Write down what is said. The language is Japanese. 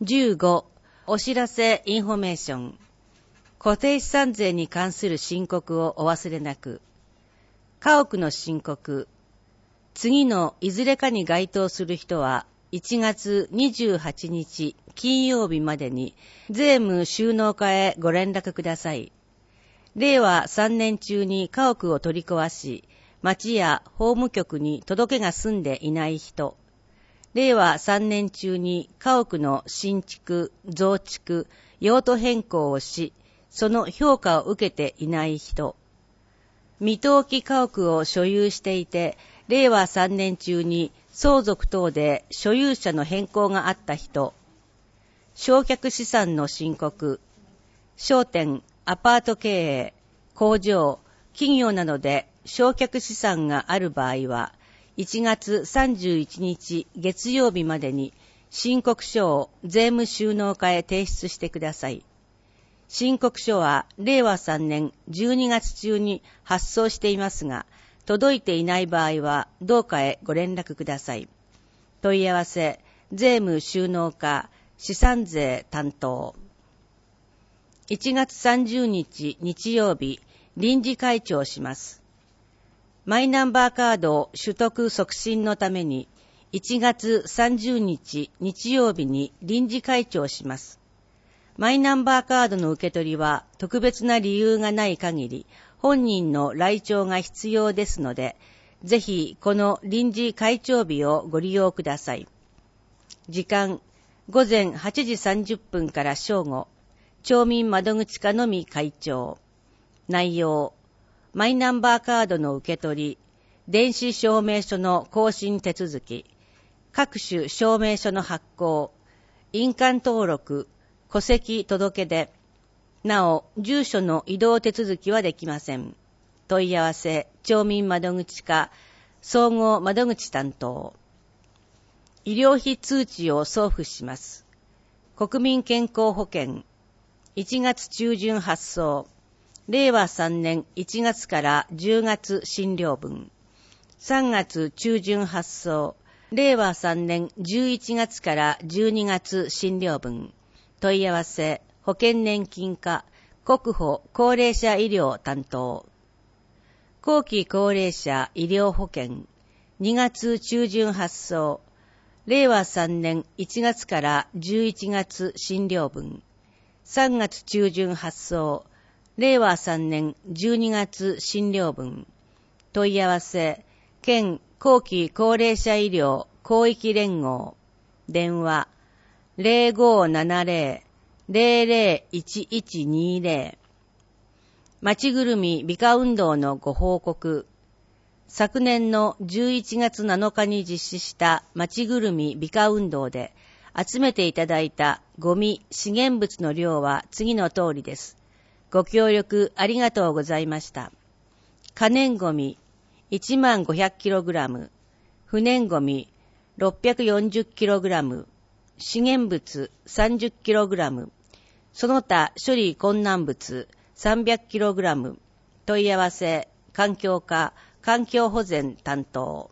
15、お知らせインフォメーション。固定資産税に関する申告をお忘れなく。家屋の申告。次のいずれかに該当する人は、1月28日金曜日までに税務収納課へご連絡ください。令和3年中に家屋を取り壊し、町や法務局に届けが済んでいない人、令和3年中に家屋の新築、増築、用途変更をし、その評価を受けていない人、未登記家屋を所有していて、令和3年中に相続等で所有者の変更があった人、償却資産の申告、商店、アパート経営、工場、企業などで償却資産がある場合は、1月31日月曜日までに申告書を税務収納課へ提出してください。申告書は令和3年12月中に発送していますが、届いていない場合はどうかへご連絡ください。問い合わせ、税務収納課、資産税担当。1月30日日曜日、臨時開庁します。マイナンバーカード取得促進のために、1月30日日曜日に臨時開庁します。マイナンバーカードの受け取りは特別な理由がない限り、本人の来庁が必要ですので、ぜひこの臨時開庁日をご利用ください。時間、午前8時30分から正午、町民窓口課のみ開庁。内容、マイナンバーカードの受け取り、電子証明書の更新手続き、各種証明書の発行、印鑑登録、戸籍届出。なお、住所の移動手続きはできません。問い合わせ、町民窓口課、総合窓口担当。医療費通知を送付します。国民健康保険。1月中旬発送。令和3年1月から10月診療分。3月中旬発送。令和3年11月から12月診療分。問い合わせ、保険年金課、国保高齢者医療担当。後期高齢者医療保険。2月中旬発送。令和3年1月から11月診療分。3月中旬発送。令和3年12月診療分。問い合わせ、県後期高齢者医療広域連合。電話、0570-001120。町ぐるみ美化運動のご報告。昨年の11月7日に実施した町ぐるみ美化運動で集めていただいたゴミ資源物の量は次の通りです。ご協力ありがとうございました。可燃ゴミ 1500kg、不燃ゴミ 640kg、資源物 30kg、その他処理困難物 300kg。問い合わせ、環境課、環境保全担当。